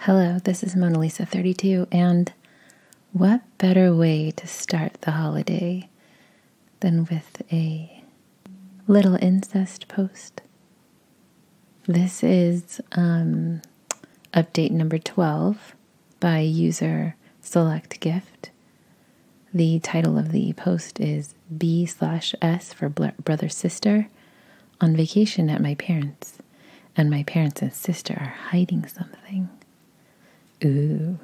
Hello, this is Mona Lisa 32, and what better way to start the holiday than with a little incest post? This is update number 12 by user Select Gift. The title of the post is B/S for brother sister on vacation at my parents', and my parents and sister are hiding something. Ooh.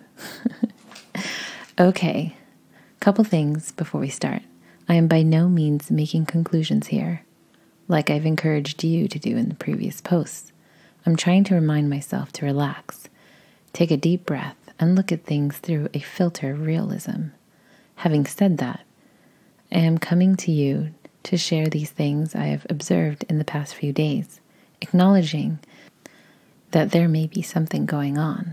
Okay, couple things before we start. I am by no means making conclusions here, like I've encouraged you to do in the previous posts. I'm trying to remind myself to relax, take a deep breath, and look at things through a filter of realism. Having said that, I am coming to you to share these things I have observed in the past few days, acknowledging that there may be something going on.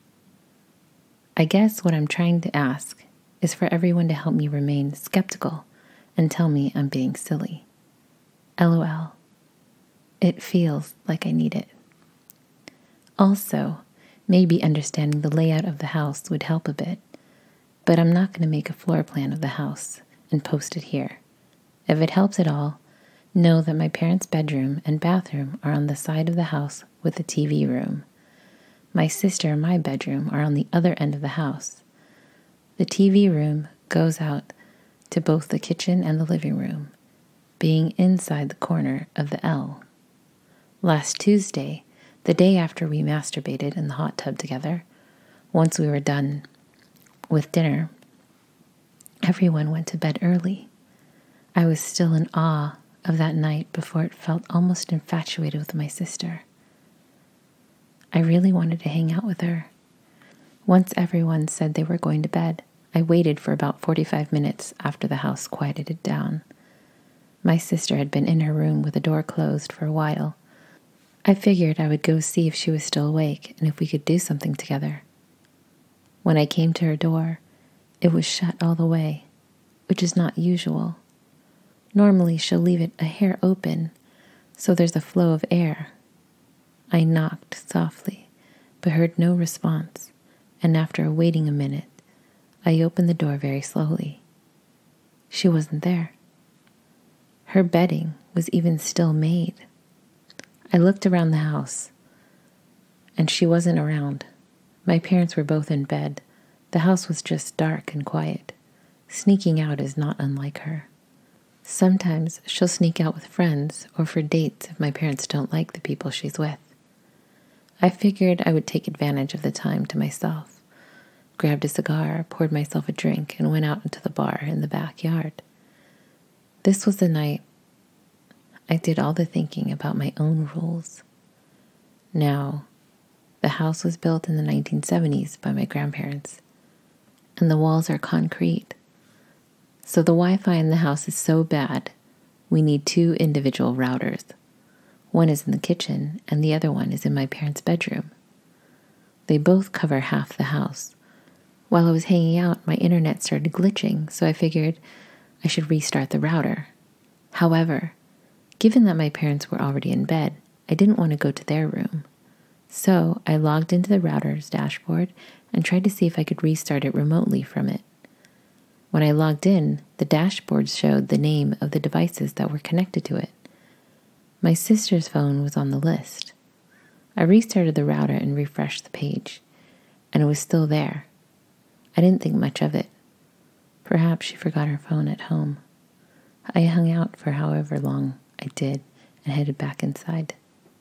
I guess what I'm trying to ask is for everyone to help me remain skeptical and tell me I'm being silly. LOL. It feels like I need it. Also, maybe understanding the layout of the house would help a bit, but I'm not going to make a floor plan of the house and post it here. If it helps at all, know that my parents' bedroom and bathroom are on the side of the house with the TV room. My sister and my bedroom are on the other end of the house. The TV room goes out to both the kitchen and the living room, being inside the corner of the L. Last Tuesday, the day after we masturbated in the hot tub together, once we were done with dinner, everyone went to bed early. I was still in awe of that night before it felt almost infatuated with my sister. I really wanted to hang out with her. Once everyone said they were going to bed, I waited for about 45 minutes after the house quieted down. My sister had been in her room with the door closed for a while. I figured I would go see if she was still awake and if we could do something together. When I came to her door, it was shut all the way, which is not usual. Normally she'll leave it a hair open, so there's a flow of air. I knocked softly, but heard no response, and after waiting a minute, I opened the door very slowly. She wasn't there. Her bedding was even still made. I looked around the house, and she wasn't around. My parents were both in bed. The house was just dark and quiet. Sneaking out is not unlike her. Sometimes she'll sneak out with friends or for dates if my parents don't like the people she's with. I figured I would take advantage of the time to myself, grabbed a cigar, poured myself a drink, and went out into the bar in the backyard. This was the night I did all the thinking about my own rules. Now, the house was built in the 1970s by my grandparents, and the walls are concrete. So the Wi-Fi in the house is so bad, we need 2 individual routers. One is in the kitchen, and the other one is in my parents' bedroom. They both cover half the house. While I was hanging out, my internet started glitching, so I figured I should restart the router. However, given that my parents were already in bed, I didn't want to go to their room. So I logged into the router's dashboard and tried to see if I could restart it remotely from it. When I logged in, the dashboard showed the name of the devices that were connected to it. My sister's phone was on the list. I restarted the router and refreshed the page, and it was still there. I didn't think much of it. Perhaps she forgot her phone at home. I hung out for however long I did and headed back inside.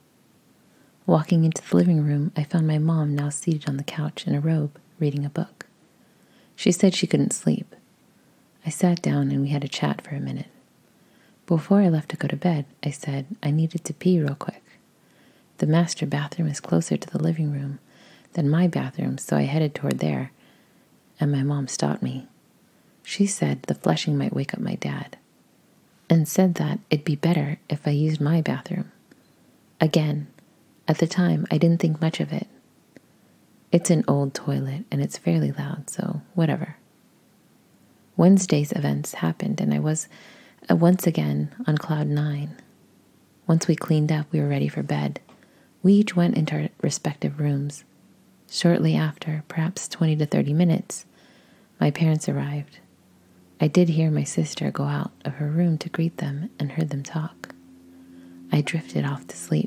Walking into the living room, I found my mom now seated on the couch in a robe, reading a book. She said she couldn't sleep. I sat down and we had a chat for a minute. Before I left to go to bed, I said I needed to pee real quick. The master bathroom is closer to the living room than my bathroom, so I headed toward there, and my mom stopped me. She said the flushing might wake up my dad, and said that it'd be better if I used my bathroom. Again, at the time, I didn't think much of it. It's an old toilet, and it's fairly loud, so whatever. Wednesday's events happened, and I was once again on cloud 9. Once we cleaned up, we were ready for bed. We each went into our respective rooms. Shortly after, perhaps 20 to 30 minutes, my parents arrived. I did hear my sister go out of her room to greet them and heard them talk. I drifted off to sleep.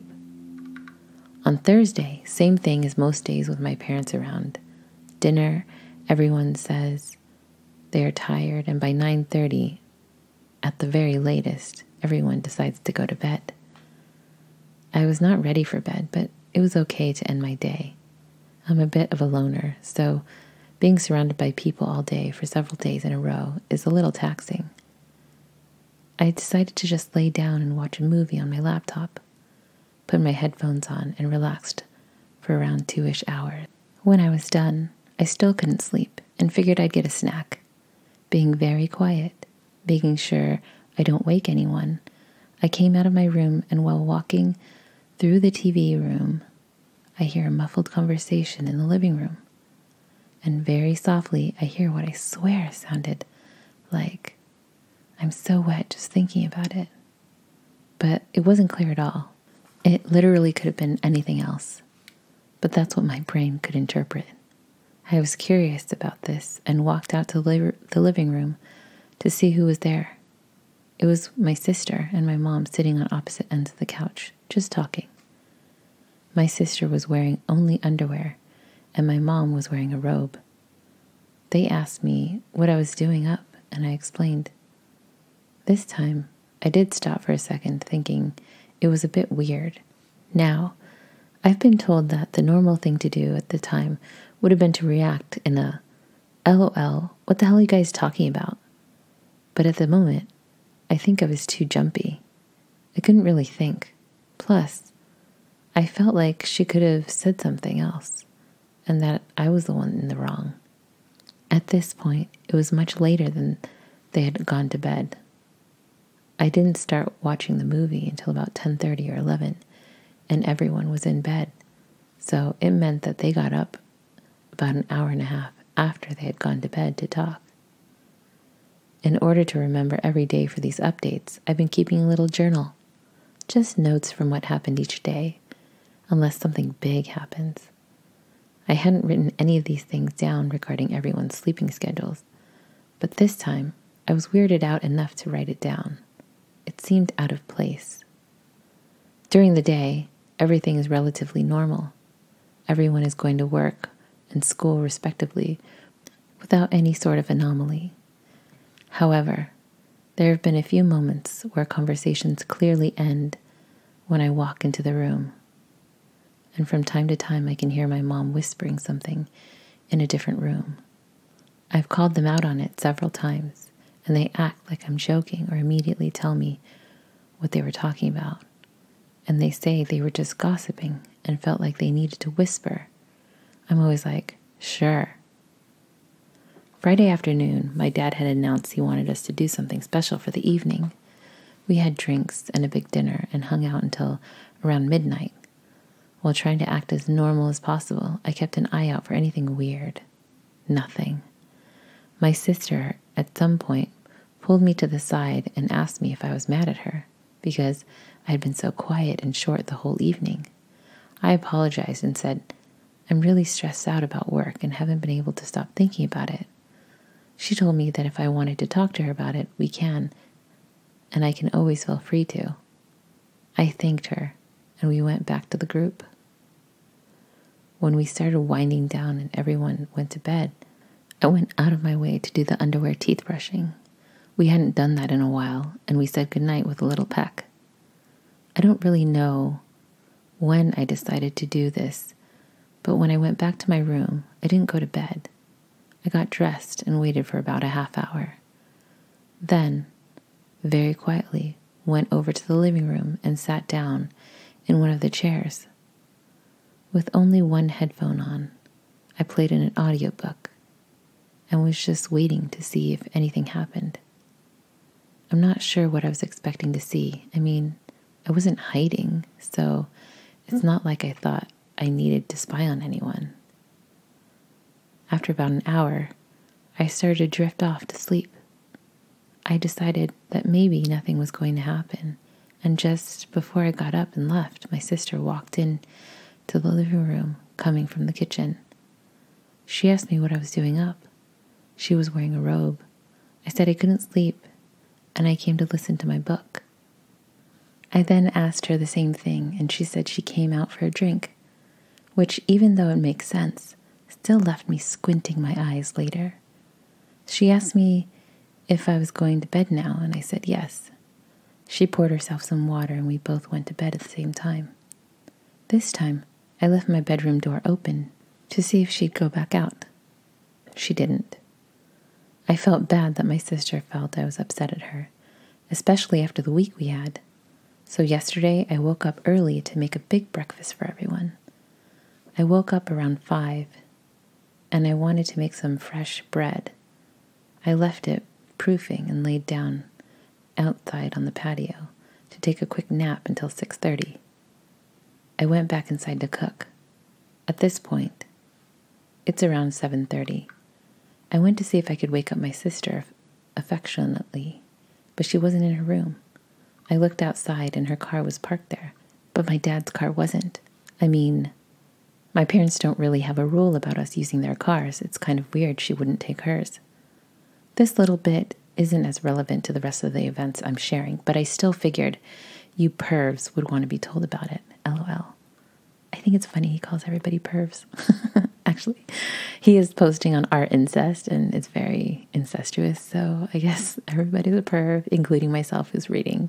On Thursday, same thing as most days with my parents around. Dinner, everyone says they are tired, and by 9:30, at the very latest, everyone decides to go to bed. I was not ready for bed, but it was okay to end my day. I'm a bit of a loner, so being surrounded by people all day for several days in a row is a little taxing. I decided to just lay down and watch a movie on my laptop, put my headphones on, and relaxed for around 2-ish hours. When I was done, I still couldn't sleep and figured I'd get a snack. Being very quiet, making sure I don't wake anyone, I came out of my room, and while walking through the TV room, I hear a muffled conversation in the living room. And very softly, I hear what I swear sounded like, "I'm so wet just thinking about it." But it wasn't clear at all. It literally could have been anything else. But that's what my brain could interpret. I was curious about this and walked out to the living room to see who was there. It was my sister and my mom sitting on opposite ends of the couch, just talking. My sister was wearing only underwear, and my mom was wearing a robe. They asked me what I was doing up, and I explained. This time, I did stop for a second, thinking it was a bit weird. Now, I've been told that the normal thing to do at the time would have been to react in a, "LOL, what the hell are you guys talking about?" But at the moment, I think I was too jumpy. I couldn't really think. Plus, I felt like she could have said something else, and that I was the one in the wrong. At this point, it was much later than they had gone to bed. I didn't start watching the movie until about 10:30 or 11, and everyone was in bed, so it meant that they got up about an hour and a half after they had gone to bed to talk. In order to remember every day for these updates, I've been keeping a little journal, just notes from what happened each day, unless something big happens. I hadn't written any of these things down regarding everyone's sleeping schedules, but this time I was weirded out enough to write it down. It seemed out of place. During the day, everything is relatively normal. Everyone is going to work and school respectively without any sort of anomaly. However, there have been a few moments where conversations clearly end when I walk into the room. And from time to time, I can hear my mom whispering something in a different room. I've called them out on it several times, and they act like I'm joking or immediately tell me what they were talking about. And they say they were just gossiping and felt like they needed to whisper. I'm always like, sure. Friday afternoon, my dad had announced he wanted us to do something special for the evening. We had drinks and a big dinner and hung out until around midnight. While trying to act as normal as possible, I kept an eye out for anything weird. Nothing. My sister, at some point, pulled me to the side and asked me if I was mad at her, because I had been so quiet and short the whole evening. I apologized and said, "I'm really stressed out about work and haven't been able to stop thinking about it." She told me that if I wanted to talk to her about it, we can, and I can always feel free to. I thanked her, and we went back to the group. When we started winding down and everyone went to bed, I went out of my way to do the underwear teeth brushing. We hadn't done that in a while, and we said goodnight with a little peck. I don't really know when I decided to do this, but when I went back to my room, I didn't go to bed. I got dressed and waited for about a half hour. Then, very quietly, went over to the living room and sat down in one of the chairs. With only one headphone on, I played in an audiobook and was just waiting to see if anything happened. I'm not sure what I was expecting to see. I mean, I wasn't hiding, so it's not like I thought I needed to spy on anyone. After about an hour, I started to drift off to sleep. I decided that maybe nothing was going to happen, and just before I got up and left, my sister walked in to the living room, coming from the kitchen. She asked me what I was doing up. She was wearing a robe. I said I couldn't sleep, and I came to listen to my book. I then asked her the same thing, and she said she came out for a drink, which, even though it makes sense, still left me squinting my eyes later. She asked me if I was going to bed now, and I said yes. She poured herself some water, and we both went to bed at the same time. This time, I left my bedroom door open to see if she'd go back out. She didn't. I felt bad that my sister felt I was upset at her, especially after the week we had. So yesterday, I woke up early to make a big breakfast for everyone. I woke up around 5, and I wanted to make some fresh bread. I left it proofing and laid down outside on the patio to take a quick nap until 6:30. I went back inside to cook. At this point, it's around 7:30. I went to see if I could wake up my sister affectionately, but she wasn't in her room. I looked outside and her car was parked there, but my dad's car wasn't. I mean, my parents don't really have a rule about us using their cars. It's kind of weird she wouldn't take hers. This little bit isn't as relevant to the rest of the events I'm sharing, but I still figured you pervs would want to be told about it. LOL. I think it's funny he calls everybody pervs. Actually, he is posting on art incest, and it's very incestuous, so I guess everybody's a perv, including myself who's reading.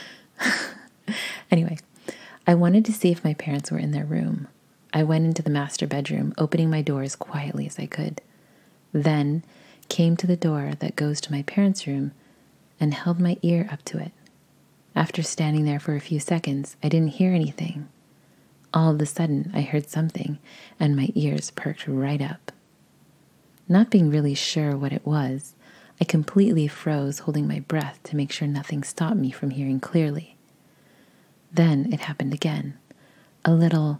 Anyway, I wanted to see if my parents were in their room. I went into the master bedroom, opening my door as quietly as I could. Then came to the door that goes to my parents' room and held my ear up to it. After standing there for a few seconds, I didn't hear anything. All of a sudden, I heard something, and my ears perked right up. Not being really sure what it was, I completely froze, holding my breath to make sure nothing stopped me from hearing clearly. Then it happened again. A little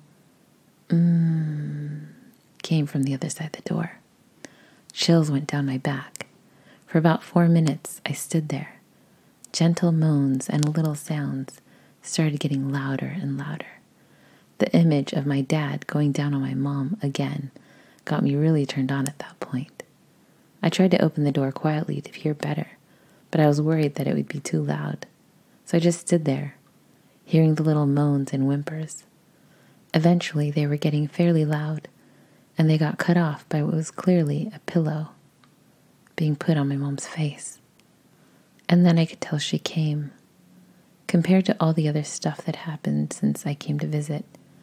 came from the other side of the door. Chills went down my back. For about 4 minutes, I stood there. Gentle moans and little sounds started getting louder and louder. The image of my dad going down on my mom again got me really turned on at that point. I tried to open the door quietly to hear better, but I was worried that it would be too loud. So I just stood there, hearing the little moans and whimpers. Eventually, they were getting fairly loud, and they got cut off by what was clearly a pillow being put on my mom's face. And then I could tell she came. Compared to all the other stuff that happened since I came to visit,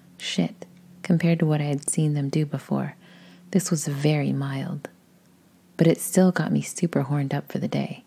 compared to what I had seen them do before, this was very mild. But it still got me super horned up for the day.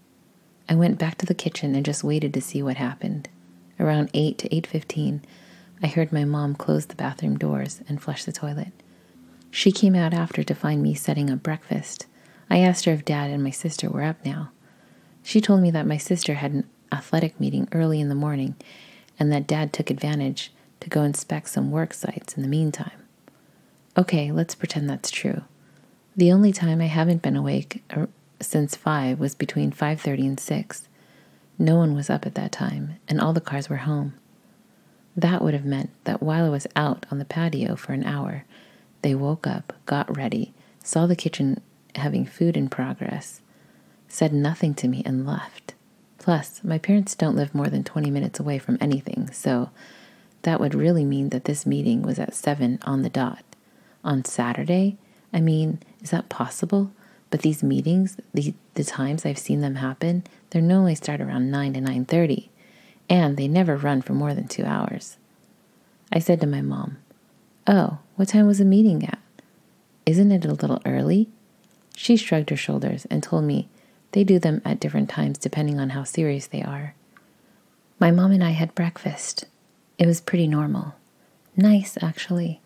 I went back to the kitchen and just waited to see what happened. Around 8 to 8:15, I heard my mom close the bathroom doors and flush the toilet. She came out after to find me setting up breakfast. I asked her if Dad and my sister were up now. She told me that my sister had an athletic meeting early in the morning and that Dad took advantage to go inspect some work sites in the meantime. Okay, let's pretend that's true. The only time I haven't been awake since 5 was between 5:30 and 6. No one was up at that time, and all the cars were home. That would have meant that while I was out on the patio for an hour, they woke up, got ready, saw the kitchen having food in progress, said nothing to me, and left. Plus, my parents don't live more than 20 minutes away from anything, so that would really mean that this meeting was at 7 on the dot. On Saturday? I mean, is that possible? But these meetings, the times I've seen them happen, they normally start around 9 to 9:30, and they never run for more than 2 hours. I said to my mom, "Oh, what time was the meeting at? Isn't it a little early?" She shrugged her shoulders and told me they do them at different times depending on how serious they are. My mom and I had breakfast. It was pretty normal. Nice, actually.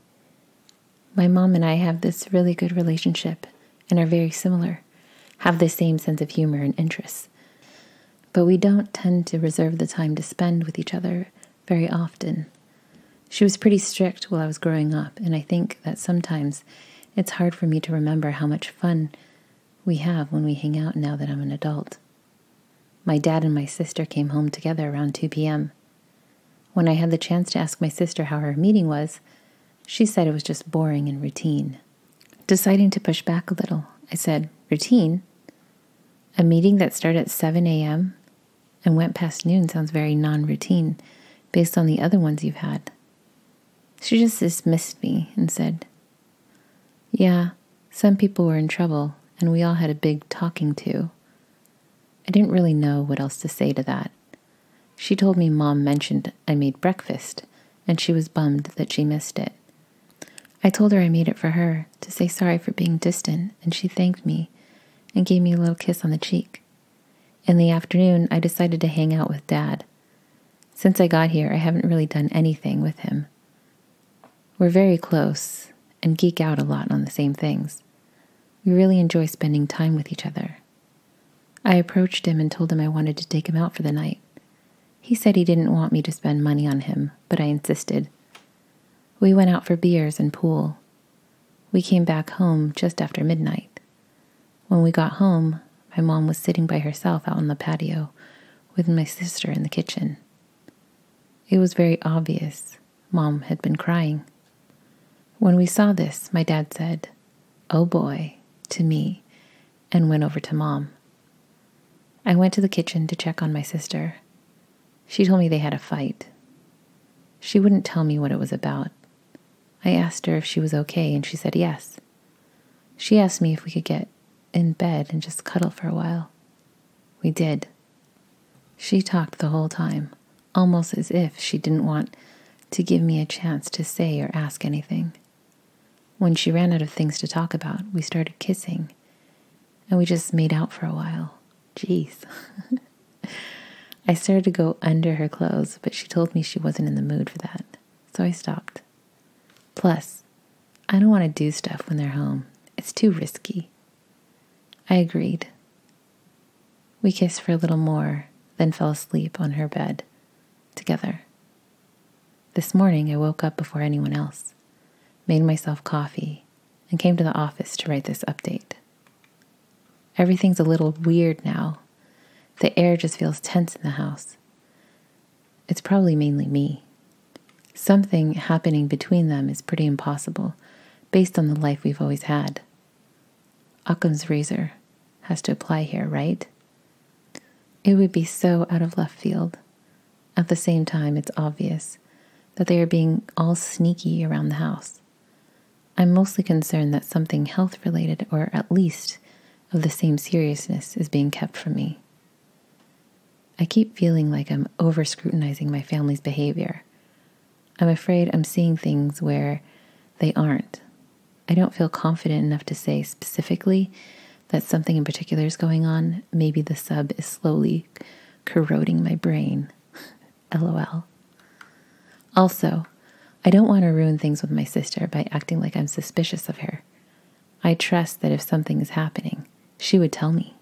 My mom and I have this really good relationship and are very similar, have the same sense of humor and interests. But we don't tend to reserve the time to spend with each other very often. She was pretty strict while I was growing up, and I think that sometimes it's hard for me to remember how much fun we have when we hang out now that I'm an adult. My dad and my sister came home together around 2 p.m. When I had the chance to ask my sister how her meeting was, she said it was just boring and routine. Deciding to push back a little, I said, "Routine? A meeting that started at 7 a.m. and went past noon sounds very non-routine based on the other ones you've had." She just dismissed me and said, "Yeah, some people were in trouble and we all had a big talking to." I didn't really know what else to say to that. She told me Mom mentioned I made breakfast and she was bummed that she missed it. I told her I made it for her to say sorry for being distant, and she thanked me and gave me a little kiss on the cheek. In the afternoon, I decided to hang out with Dad. Since I got here, I haven't really done anything with him. We're very close and geek out a lot on the same things. We really enjoy spending time with each other. I approached him and told him I wanted to take him out for the night. He said he didn't want me to spend money on him, but I insisted. We went out for beers and pool. We came back home just after midnight. When we got home, my mom was sitting by herself out on the patio with my sister in the kitchen. It was very obvious Mom had been crying. When we saw this, my dad said, "Oh boy," to me, and went over to Mom. I went to the kitchen to check on my sister. She told me they had a fight. She wouldn't tell me what it was about. I asked her if she was okay, and she said yes. She asked me if we could get in bed and just cuddle for a while. We did. She talked the whole time, almost as if she didn't want to give me a chance to say or ask anything. When she ran out of things to talk about, we started kissing, and we just made out for a while. Jeez. I started to go under her clothes, but she told me she wasn't in the mood for that, so I stopped. Plus, I don't want to do stuff when they're home. It's too risky. I agreed. We kissed for a little more, then fell asleep on her bed together. This morning, I woke up before anyone else, made myself coffee, and came to the office to write this update. Everything's a little weird now. The air just feels tense in the house. It's probably mainly me. Something happening between them is pretty impossible, based on the life we've always had. Occam's razor has to apply here, right? It would be so out of left field. At the same time, it's obvious that they are being all sneaky around the house. I'm mostly concerned that something health-related, or at least of the same seriousness, is being kept from me. I keep feeling like I'm over-scrutinizing my family's behavior. I'm afraid I'm seeing things where they aren't. I don't feel confident enough to say specifically that something in particular is going on. Maybe the sub is slowly corroding my brain. LOL. Also, I don't want to ruin things with my sister by acting like I'm suspicious of her. I trust that if something is happening, she would tell me.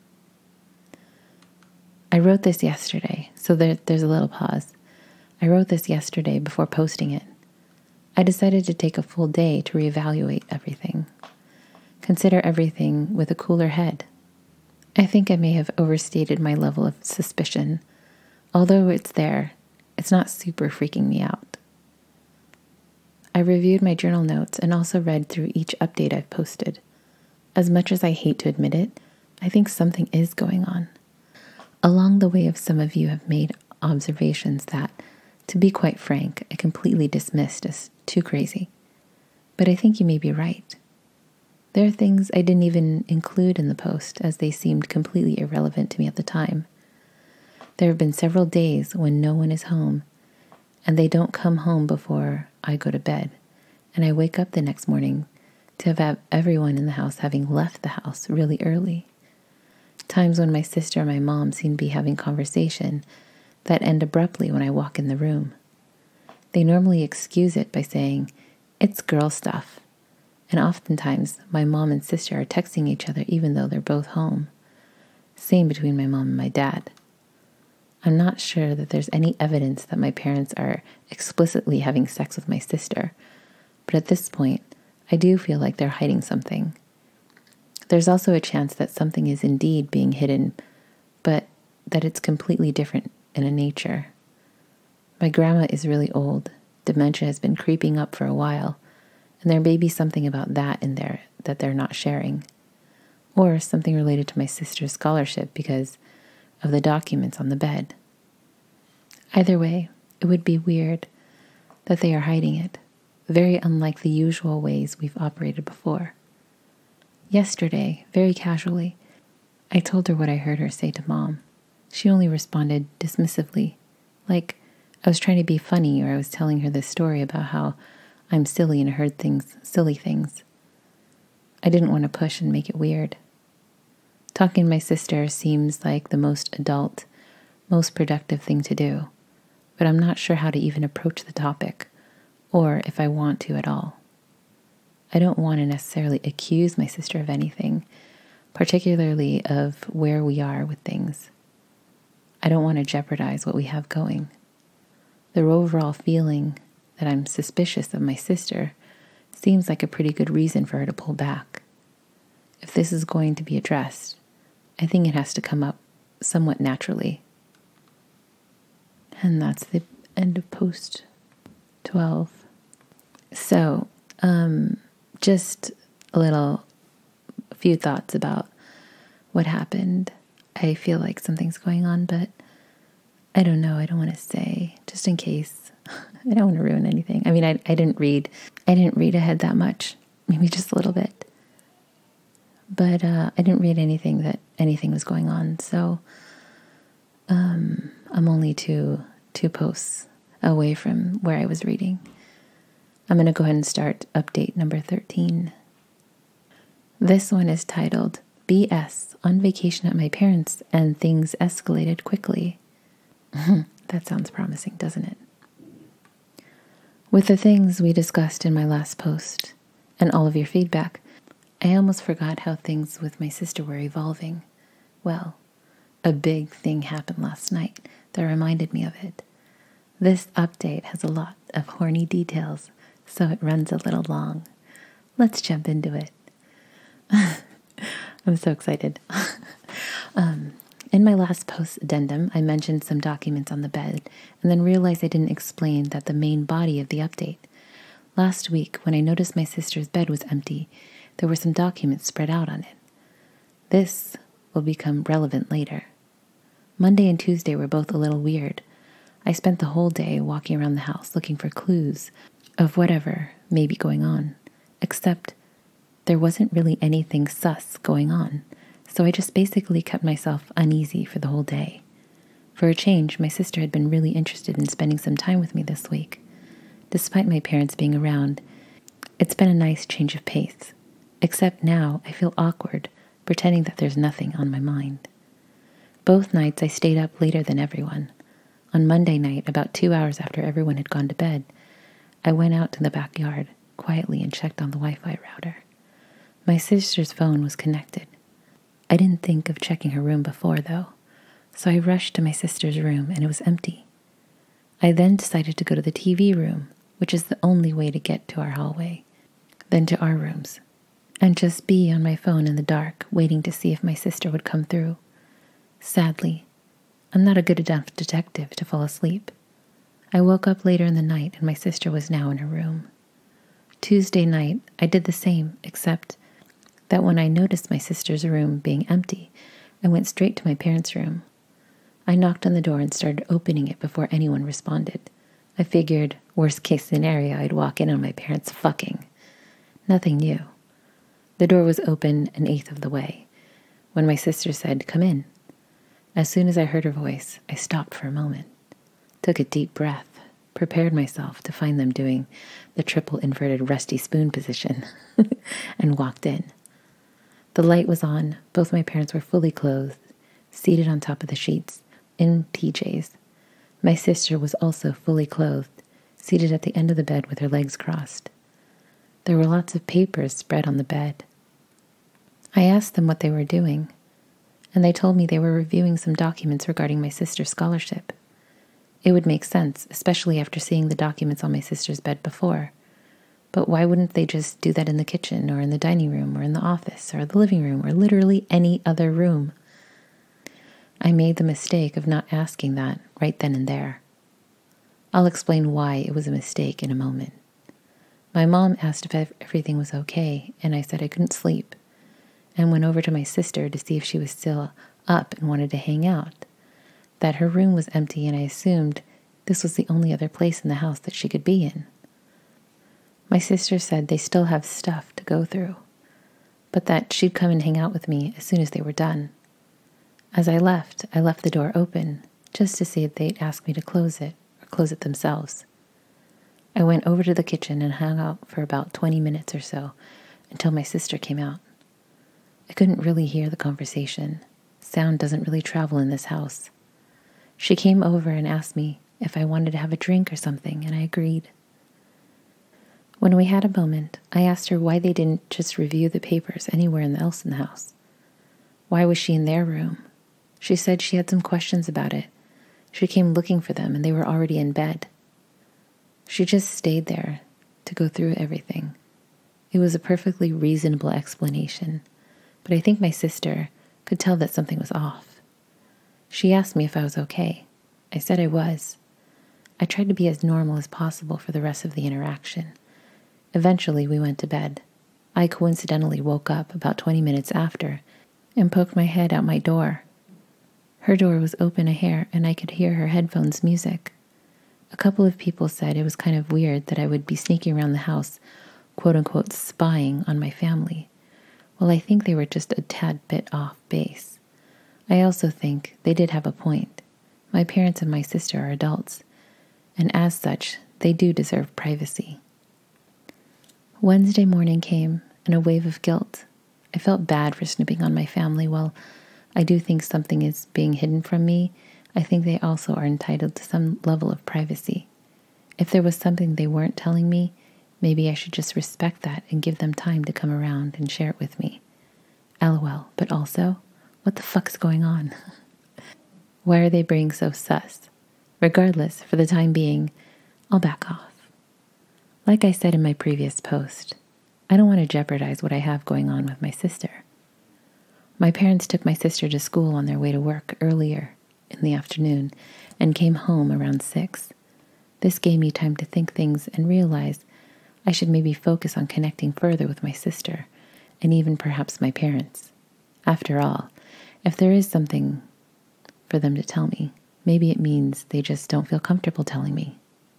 I wrote this yesterday, so there's a little pause. I wrote this yesterday before posting it. I decided to take a full day to reevaluate everything. Consider everything with a cooler head. I think I may have overstated my level of suspicion. Although it's there, it's not super freaking me out. I reviewed my journal notes and also read through each update I've posted. As much as I hate to admit it, I think something is going on. Along the way, some of you have made observations that, to be quite frank, I completely dismissed as too crazy. But I think you may be right. There are things I didn't even include in the post as they seemed completely irrelevant to me at the time. There have been several days when no one is home, and they don't come home before I go to bed, and I wake up the next morning to have everyone in the house having left the house really early. Times when my sister and my mom seem to be having conversation that end abruptly when I walk in the room. They normally excuse it by saying, "It's girl stuff." And oftentimes, my mom and sister are texting each other even though they're both home. Same between my mom and my dad. I'm not sure that there's any evidence that my parents are explicitly having sex with my sister, but at this point, I do feel like they're hiding something. There's also a chance that something is indeed being hidden, but that it's completely different in a nature. My grandma is really old. Dementia has been creeping up for a while, and there may be something about that in there that they're not sharing, or something related to my sister's scholarship because of the documents on the bed. Either way, it would be weird that they are hiding it, very unlike the usual ways we've operated before. Yesterday, very casually, I told her what I heard her say to Mom. She only responded dismissively, like I was trying to be funny or I was telling her this story about how I'm silly and I heard silly things. I didn't want to push and make it weird. Talking to my sister seems like the most adult, most productive thing to do, but I'm not sure how to even approach the topic, or if I want to at all. I don't want to necessarily accuse my sister of anything, particularly of where we are with things. I don't want to jeopardize what we have going. The overall feeling that I'm suspicious of my sister seems like a pretty good reason for her to pull back. If this is going to be addressed, I think it has to come up somewhat naturally. And that's the end of post 12. So, just a few thoughts about what happened. I feel like something's going on, but I don't know. I don't want to say, just in case. I don't want to ruin anything. I mean, I didn't read ahead that much, maybe just a little bit. But I didn't read anything that anything was going on. So I'm only two posts away from where I was reading. I'm going to go ahead and start update number 13. This one is titled, BS, on vacation at my parents' and things escalated quickly. That sounds promising, doesn't it? With the things we discussed in my last post and all of your feedback, I almost forgot how things with my sister were evolving. Well, a big thing happened last night that reminded me of it. This update has a lot of horny details, so it runs a little long. Let's jump into it. I'm so excited. In my last post addendum, I mentioned some documents on the bed and then realized I didn't explain that the main body of the update. Last week, when I noticed my sister's bed was empty, there were some documents spread out on it. This will become relevant later. Monday and Tuesday were both a little weird. I spent the whole day walking around the house looking for clues of whatever may be going on, except there wasn't really anything sus going on, so I just basically kept myself uneasy for the whole day. For a change, my sister had been really interested in spending some time with me this week. Despite my parents being around, it's been a nice change of pace, except now I feel awkward, pretending that there's nothing on my mind. Both nights I stayed up later than everyone. On Monday night, about 2 hours after everyone had gone to bed, I went out to the backyard quietly and checked on the Wi-Fi router. My sister's phone was connected. I didn't think of checking her room before, though, so I rushed to my sister's room and it was empty. I then decided to go to the TV room, which is the only way to get to our hallway, then to our rooms, and just be on my phone in the dark, waiting to see if my sister would come through. Sadly, I'm not a good enough detective to fall asleep. I woke up later in the night and my sister was now in her room. Tuesday night, I did the same, except that when I noticed my sister's room being empty, I went straight to my parents' room. I knocked on the door and started opening it before anyone responded. I figured, worst case scenario, I'd walk in on my parents fucking. Nothing new. The door was open an eighth of the way, when my sister said, "Come in." As soon as I heard her voice, I stopped for a moment, took a deep breath, prepared myself to find them doing the triple inverted rusty spoon position, and walked in. The light was on. Both my parents were fully clothed, seated on top of the sheets, in PJs. My sister was also fully clothed, seated at the end of the bed with her legs crossed. There were lots of papers spread on the bed. I asked them what they were doing, and they told me they were reviewing some documents regarding my sister's scholarship. It would make sense, especially after seeing the documents on my sister's bed before. But why wouldn't they just do that in the kitchen or in the dining room or in the office or the living room or literally any other room? I made the mistake of not asking that right then and there. I'll explain why it was a mistake in a moment. My mom asked if everything was okay, and I said I couldn't sleep, and went over to my sister to see if she was still up and wanted to hang out. That her room was empty, and I assumed this was the only other place in the house that she could be in. My sister said they still have stuff to go through, but that she'd come and hang out with me as soon as they were done. As I left the door open, just to see if they'd ask me to close it, or close it themselves. I went over to the kitchen and hung out for about 20 minutes or so, until my sister came out. I couldn't really hear the conversation. Sound doesn't really travel in this house. She came over and asked me if I wanted to have a drink or something, and I agreed. When we had a moment, I asked her why they didn't just review the papers anywhere else in the house. Why was she in their room? She said she had some questions about it. She came looking for them, and they were already in bed. She just stayed there to go through everything. It was a perfectly reasonable explanation, but I think my sister could tell that something was off. She asked me if I was okay. I said I was. I tried to be as normal as possible for the rest of the interaction. Eventually, we went to bed. I coincidentally woke up about 20 minutes after and poked my head out my door. Her door was open a hair, and I could hear her headphones music. A couple of people said it was kind of weird that I would be sneaking around the house, quote-unquote, spying on my family. Well, I think they were just a tad bit off base. I also think they did have a point. My parents and my sister are adults, and as such, they do deserve privacy. Wednesday morning came, and a wave of guilt. I felt bad for snooping on my family. While I do think something is being hidden from me, I think they also are entitled to some level of privacy. If there was something they weren't telling me, maybe I should just respect that and give them time to come around and share it with me. LOL, but also, what the fuck's going on? Why are they being so sus? Regardless, for the time being, I'll back off. Like I said in my previous post, I don't want to jeopardize what I have going on with my sister. My parents took my sister to school on their way to work earlier in the afternoon and came home around 6. This gave me time to think things and realize I should maybe focus on connecting further with my sister and even perhaps my parents. After all, if there is something for them to tell me, maybe it means they just don't feel comfortable telling me.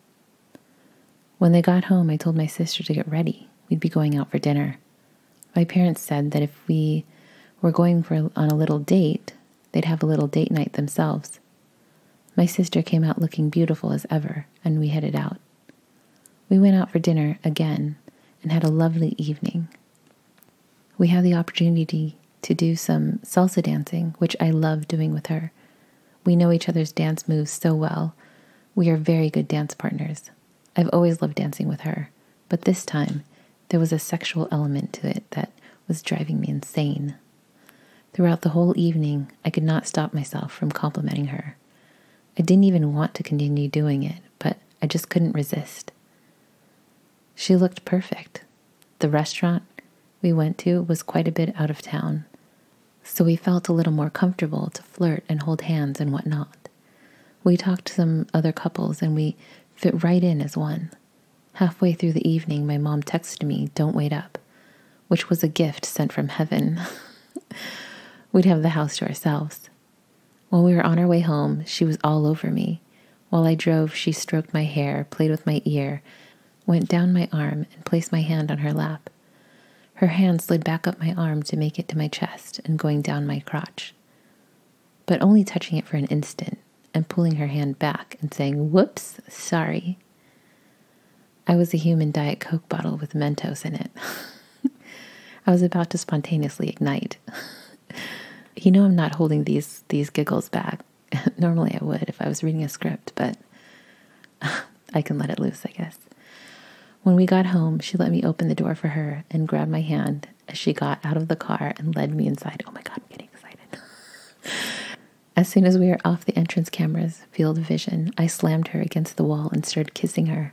When they got home, I told my sister to get ready. We'd be going out for dinner. My parents said that if we were going on a little date, they'd have a little date night themselves. My sister came out looking beautiful as ever, and we headed out. We went out for dinner again and had a lovely evening. We had the opportunity to do some salsa dancing, which I love doing with her. We know each other's dance moves so well. We are very good dance partners. I've always loved dancing with her, but this time there was a sexual element to it that was driving me insane. Throughout the whole evening, I could not stop myself from complimenting her. I didn't even want to continue doing it, but I just couldn't resist. She looked perfect. The restaurant we went to was quite a bit out of town, so we felt a little more comfortable to flirt and hold hands and whatnot. We talked to some other couples, and we fit right in as one. Halfway through the evening, my mom texted me, "Don't wait up," which was a gift sent from heaven. We'd have the house to ourselves. While we were on our way home, she was all over me. While I drove, she stroked my hair, played with my ear, went down my arm, and placed my hand on her lap. Her hand slid back up my arm to make it to my chest and going down my crotch, but only touching it for an instant and pulling her hand back and saying, "Whoops, sorry." I was a human Diet Coke bottle with Mentos in it. I was about to spontaneously ignite. You know, I'm not holding these giggles back. Normally I would if I was reading a script, but I can let it loose, I guess. When we got home, she let me open the door for her and grabbed my hand as she got out of the car and led me inside. Oh my God, I'm getting excited. As soon as we were off the entrance camera's field of vision, I slammed her against the wall and started kissing her.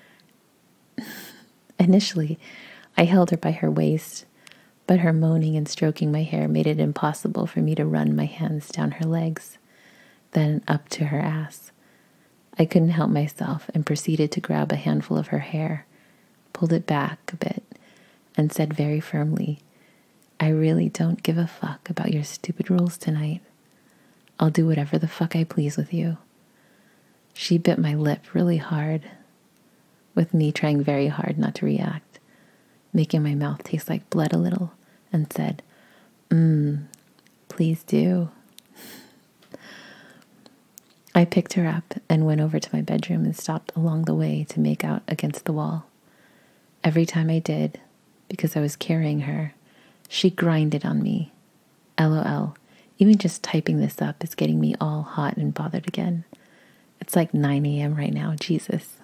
Initially, I held her by her waist, but her moaning and stroking my hair made it impossible for me to run my hands down her legs, then up to her ass. I couldn't help myself and proceeded to grab a handful of her hair. pulled it back a bit, and said very firmly, I really don't give a fuck about your stupid rules tonight. I'll do whatever the fuck I please with you. She bit my lip really hard, with me trying very hard not to react, making my mouth taste like blood a little, and said, please do. I picked her up and went over to my bedroom and stopped along the way to make out against the wall. Every time I did, because I was carrying her, she grinded on me. LOL. Even just typing this up is getting me all hot and bothered again. It's like 9 a.m. right now, Jesus.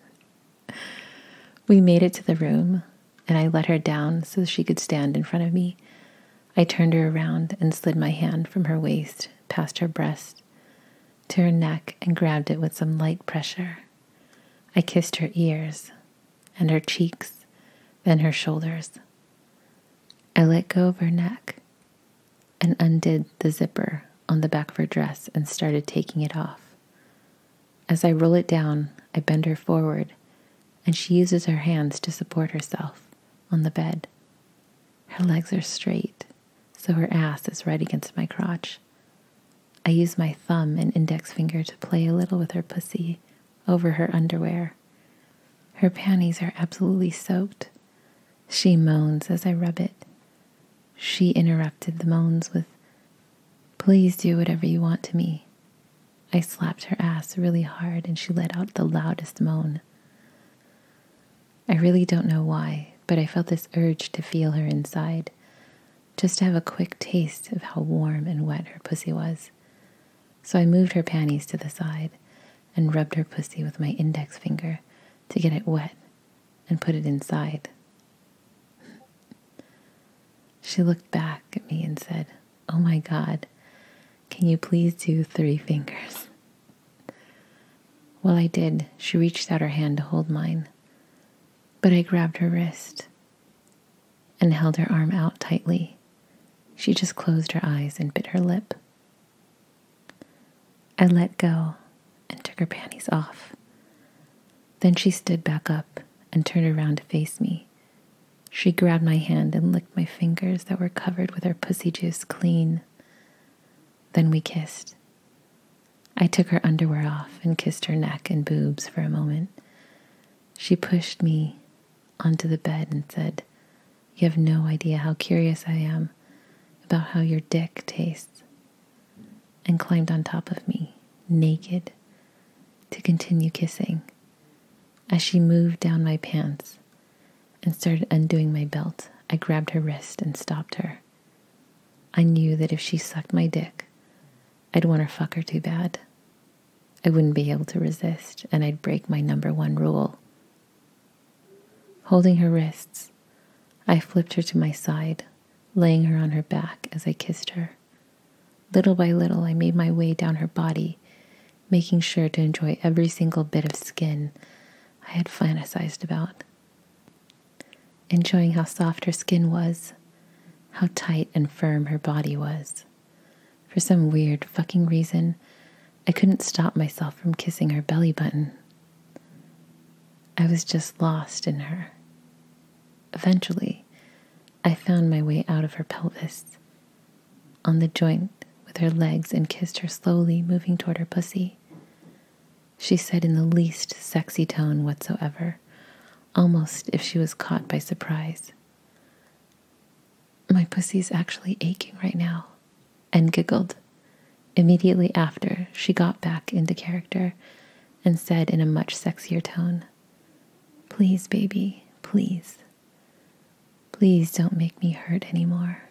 We made it to the room, and I let her down so she could stand in front of me. I turned her around and slid my hand from her waist past her breast to her neck and grabbed it with some light pressure. I kissed her ears and her cheeks, then her shoulders. I let go of her neck and undid the zipper on the back of her dress and started taking it off. As I roll it down, I bend her forward, and she uses her hands to support herself on the bed. Her legs are straight, so her ass is right against my crotch. I use my thumb and index finger to play a little with her pussy over her underwear. Her panties are absolutely soaked. She moans as I rub it. She interrupted the moans with, please do whatever you want to me. I slapped her ass really hard and she let out the loudest moan. I really don't know why, but I felt this urge to feel her inside, just to have a quick taste of how warm and wet her pussy was. So I moved her panties to the side and rubbed her pussy with my index finger to get it wet and put it inside. She looked back at me and said, oh my God, can you please do 3 fingers? While I did, she reached out her hand to hold mine, but I grabbed her wrist and held her arm out tightly. She just closed her eyes and bit her lip. I let go and took her panties off. Then she stood back up and turned around to face me. She grabbed my hand and licked my fingers that were covered with her pussy juice clean. Then we kissed. I took her underwear off and kissed her neck and boobs for a moment. She pushed me onto the bed and said, you have no idea how curious I am about how your dick tastes, and climbed on top of me, naked, to continue kissing. As she moved down my pants and started undoing my belt, I grabbed her wrist and stopped her. I knew that if she sucked my dick, I'd want to fuck her too bad. I wouldn't be able to resist, and I'd break my number 1 rule. Holding her wrists, I flipped her to my side, laying her on her back as I kissed her. Little by little, I made my way down her body, making sure to enjoy every single bit of skin I had fantasized about. Enjoying how soft her skin was, how tight and firm her body was. For some weird fucking reason, I couldn't stop myself from kissing her belly button. I was just lost in her. Eventually, I found my way out of her pelvis, on the joint with her legs, and kissed her slowly, moving toward her pussy. She said in the least sexy tone whatsoever, almost if she was caught by surprise, my pussy's actually aching right now, and giggled. Immediately after, she got back into character and said in a much sexier tone, please, baby, please. Please don't make me hurt anymore.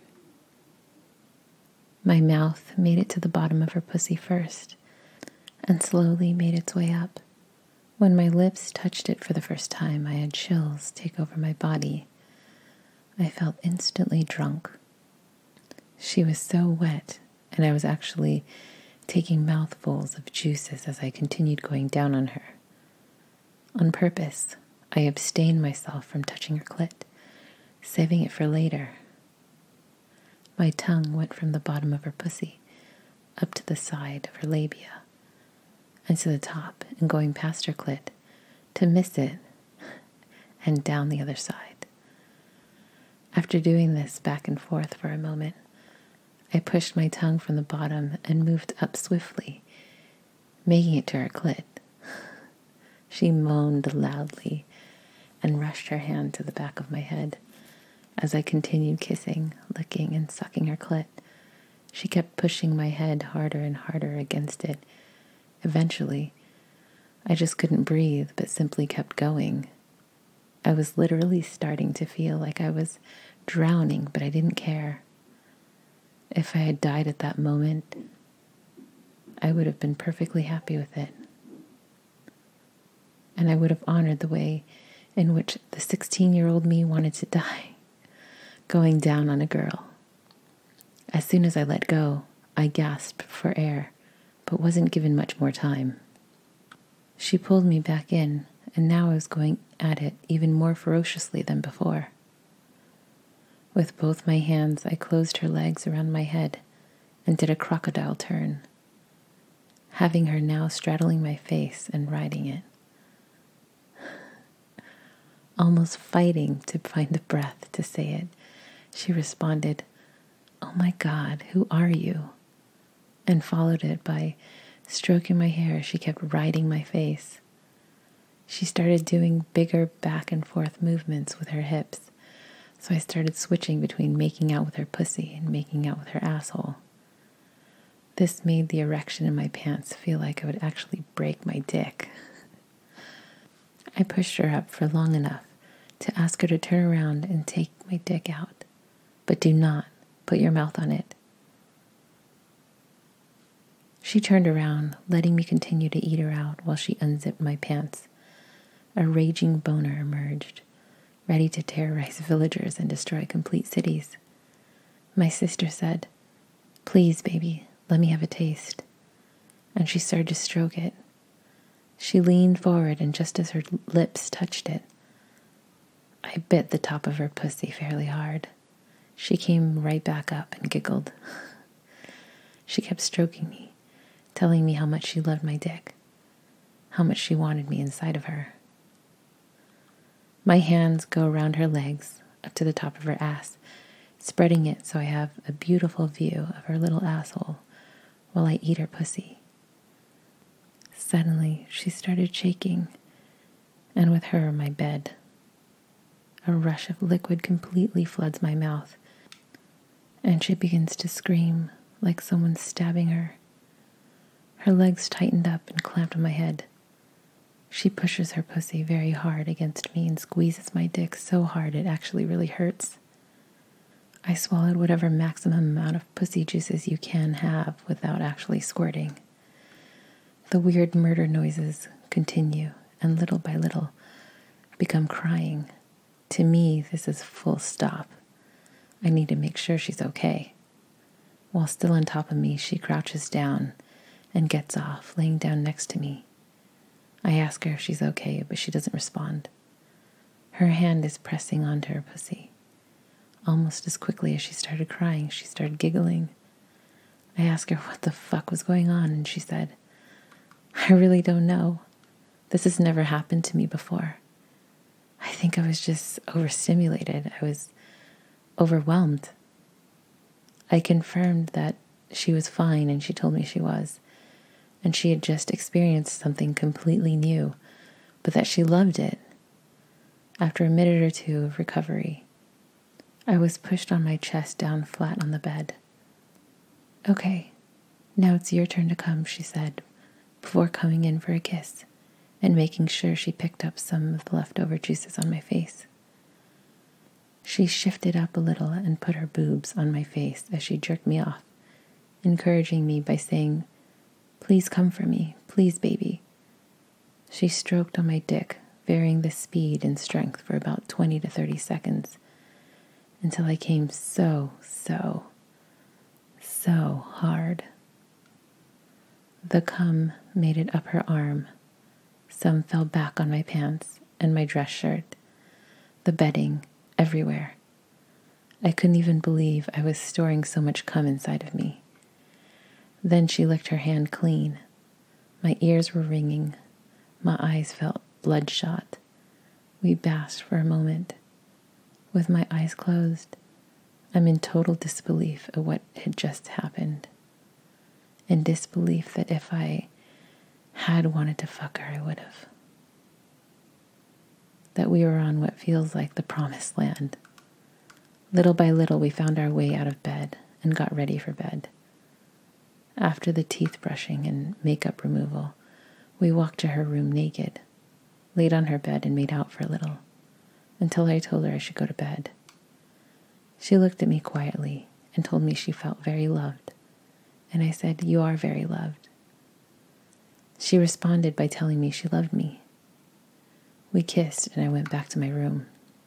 My mouth made it to the bottom of her pussy first and slowly made its way up. When my lips touched it for the first time, I had chills take over my body. I felt instantly drunk. She was so wet, and I was actually taking mouthfuls of juices as I continued going down on her. On purpose, I abstained myself from touching her clit, saving it for later. My tongue went from the bottom of her pussy up to the side of her labia and to the top and going past her clit to miss it and down the other side. After doing this back and forth for a moment, I pushed my tongue from the bottom and moved up swiftly, making it to her clit. She moaned loudly and rushed her hand to the back of my head. As I continued kissing, licking, and sucking her clit, she kept pushing my head harder and harder against it. Eventually, I just couldn't breathe, but simply kept going. I was literally starting to feel like I was drowning, but I didn't care. If I had died at that moment, I would have been perfectly happy with it. And I would have honored the way in which the 16-year-old me wanted to die, going down on a girl. As soon as I let go, I gasped for air, but wasn't given much more time. She pulled me back in, and now I was going at it even more ferociously than before. With both my hands, I closed her legs around my head and did a crocodile turn, having her now straddling my face and riding it. Almost fighting to find the breath to say it, she responded, "Oh my God, who are you?" and followed it by stroking my hair as she kept riding my face. She started doing bigger back and forth movements with her hips, so I started switching between making out with her pussy and making out with her asshole. This made the erection in my pants feel like I would actually break my dick. I pushed her up for long enough to ask her to turn around and take my dick out, but do not put your mouth on it. She turned around, letting me continue to eat her out while she unzipped my pants. A raging boner emerged, ready to terrorize villagers and destroy complete cities. My sister said, "Please, baby, let me have a taste." And she started to stroke it. She leaned forward, and just as her lips touched it, I bit the top of her pussy fairly hard. She came right back up and giggled. She kept stroking me, telling me how much she loved my dick, how much she wanted me inside of her. My hands go around her legs, up to the top of her ass, spreading it so I have a beautiful view of her little asshole while I eat her pussy. Suddenly, she started shaking, and with her, my bed. A rush of liquid completely floods my mouth, and she begins to scream like someone's stabbing her. Her legs tightened up and clamped on my head. She pushes her pussy very hard against me and squeezes my dick so hard it actually really hurts. I swallowed whatever maximum amount of pussy juices you can have without actually squirting. The weird murder noises continue, and little by little become crying. To me, this is full stop. I need to make sure she's okay. While still on top of me, she crouches down and gets off, laying down next to me. I ask her if she's okay, but she doesn't respond. Her hand is pressing onto her pussy. Almost as quickly as she started crying, she started giggling. I asked her what the fuck was going on, and she said, "I really don't know. This has never happened to me before. I think I was just overstimulated. I was overwhelmed." I confirmed that she was fine, and she told me she was. And she had just experienced something completely new, but that she loved it. After a minute or two of recovery, I was pushed on my chest down flat on the bed. "Okay, now it's your turn to come," she said, before coming in for a kiss and making sure she picked up some of the leftover juices on my face. She shifted up a little and put her boobs on my face as she jerked me off, encouraging me by saying, "Please come for me, please, baby." She stroked on my dick, varying the speed and strength for about 20 to 30 seconds, until I came so hard. The cum made it up her arm. Some fell back on my pants and my dress shirt, the bedding, everywhere. I couldn't even believe I was storing so much cum inside of me. Then she licked her hand clean. My ears were ringing. My eyes felt bloodshot. We basked for a moment. With my eyes closed, I'm in total disbelief at what had just happened. In disbelief that if I had wanted to fuck her, I would have. That we were on what feels like the promised land. Little by little, we found our way out of bed and got ready for bed. After the teeth brushing and makeup removal, we walked to her room naked, laid on her bed and made out for a little, until I told her I should go to bed. She looked at me quietly and told me she felt very loved, and I said, "You are very loved." She responded by telling me she loved me. We kissed and I went back to my room.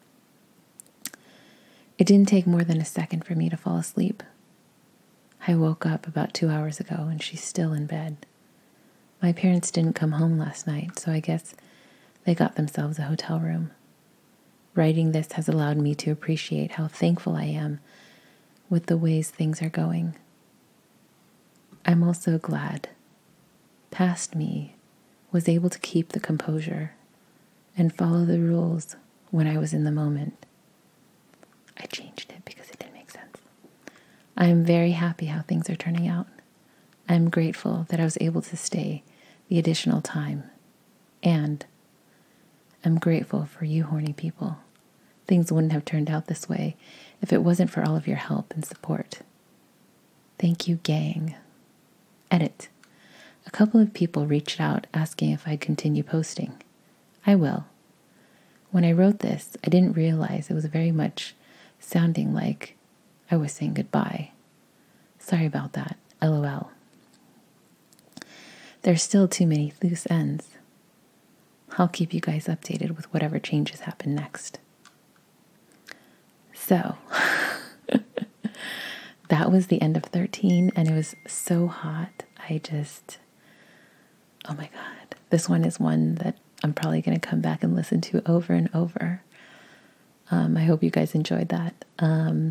It didn't take more than a second for me to fall asleep. I woke up about 2 hours ago and she's still in bed. My parents didn't come home last night, so I guess they got themselves a hotel room. Writing this has allowed me to appreciate how thankful I am with the ways things are going. I'm also glad past me was able to keep the composure and follow the rules when I was in the moment. I changed it because it didn't make sense. I am very happy how things are turning out. I'm grateful that I was able to stay the additional time. And I'm grateful for you horny people. Things wouldn't have turned out this way if it wasn't for all of your help and support. Thank you, gang. Edit. A couple of people reached out asking if I'd continue posting. I will. When I wrote this, I didn't realize it was very much sounding like I was saying goodbye. Sorry about that. LOL. There's still too many loose ends. I'll keep you guys updated with whatever changes happen next. So, that was the end of 13, and it was so hot. Oh my God. This one is one that I'm probably going to come back and listen to over and over. I hope you guys enjoyed that. I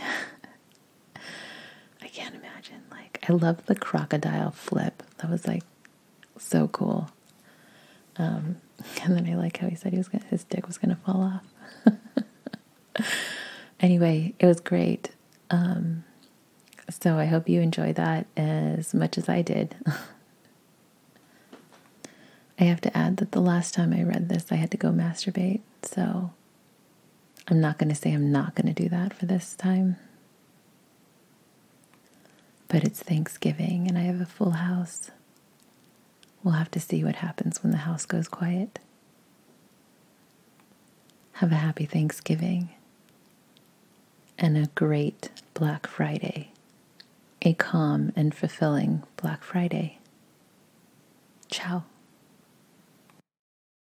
can't imagine. I love the crocodile flip. That was so cool. And then I like how he said his dick was gonna fall off. Anyway, it was great. So I hope you enjoy that as much as I did. I have to add that the last time I read this, I had to go masturbate. So I'm not going to say I'm not going to do that for this time. But it's Thanksgiving and I have a full house. We'll have to see what happens when the house goes quiet. Have a happy Thanksgiving and a great Black Friday. A calm and fulfilling Black Friday. Ciao.